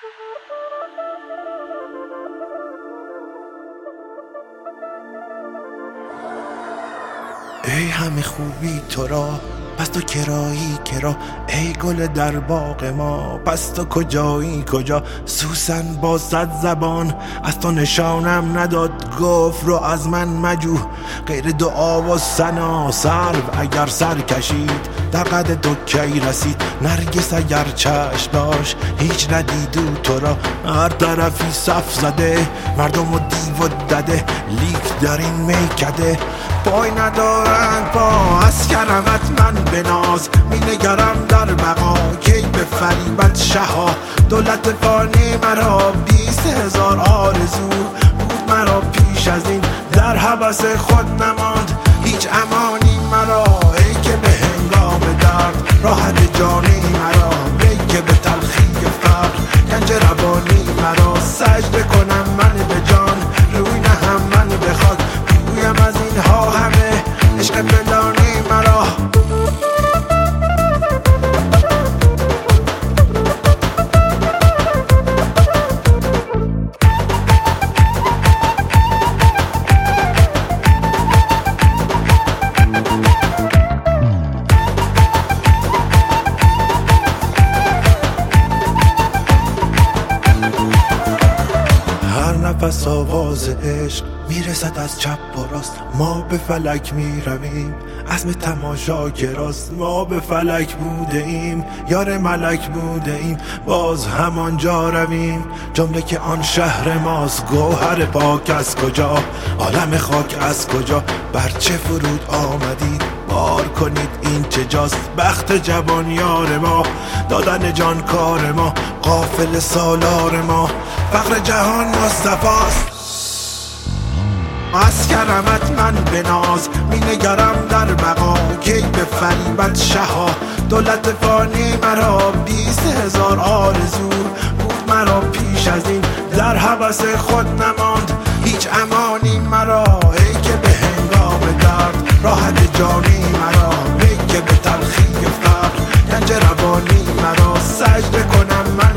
ای همه خوبی تو را پس تو کرایی کرا، ای گل در باغ ما پس تو کجایی کجا. سوسن با 100 زبان از تو نشانم نداد، گفت رو از من مجو غیر دعا و ثنا. سرو اگر سر کشید در قد تو کی رسید، نرگس اگر چشم داشت هیچ ندیدو تو را. هر طرفی صف زده مردم و دیو و دده، لیک در این میکده پای ندارند پا. از کرمت من بناز می نگرم در بقا، کی به فریبت شها. دولت فانی مرا 20,000 آرزو بود مرا پیش از این، در هوس خود نماند هیچ امانی مرا. ای که به هنگام درد راحت جانی مرا، ای که به تلخی فقر گنج روانی مرا. سجده کنم من به جان روی نهم من به خاک، بگویم از اینها همه عشق فلانی مرا. نفس آواز عشق میرسد از چپ و راست، ما به فلک میرویم عزم تماشا گراست. ما به فلک بوده ایم یار ملک بوده ایم، باز همانجا رویم جمله که آن شهر ماست. گوهر پاک از کجا عالم خاک از کجا، بر چه فرود آمدید بار کنید این چه جاست. بخت جوان یار ما دادن جان کار ما، قافل سالار ما فقر جهان مصطفاست. از کرمت من بناز می نگرم در بقا، کی به فریبت شها. دولت فانی مرا 20,000 آرزو بود مرا پیش از این، در هوس خود نماند هیچ امانی مرا. ای که به هنگام درد راحت جانی مرا، ای که به تلخی فقر گنج روانی مرا. سجده کنم من